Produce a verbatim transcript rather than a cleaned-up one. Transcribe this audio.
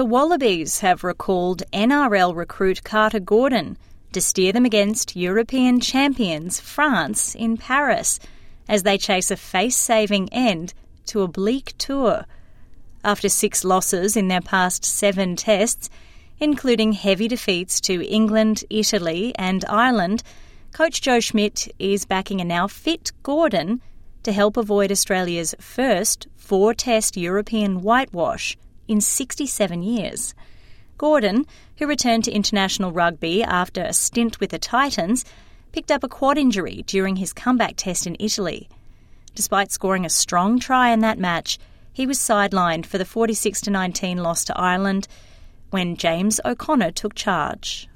The Wallabies have recalled N R L recruit Carter Gordon to steer them against European champions France in Paris as they chase a face-saving end to a bleak tour. After six losses in their past seven tests, including heavy defeats to England, Italy and Ireland, coach Joe Schmidt is backing a now fit Gordon to help avoid Australia's first four-test European whitewash in sixty-seven years. Gordon, who returned to international rugby after a stint with the Titans, picked up a quad injury during his comeback test in Italy. Despite scoring a strong try in that match, he was sidelined for the forty-six to nineteen loss to Ireland when James O'Connor took charge.